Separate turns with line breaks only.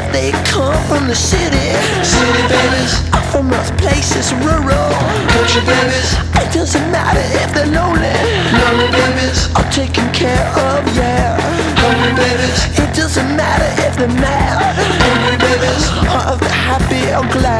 they come from the city.
City babies,
I'm from rough places, rural.
country babies,
It doesn't matter if they're lonely.
lonely babies,
I'm taken care of, yeah.
hungry babies,
It doesn't matter if they're mad
hungry babies,
or if they're happy or glad.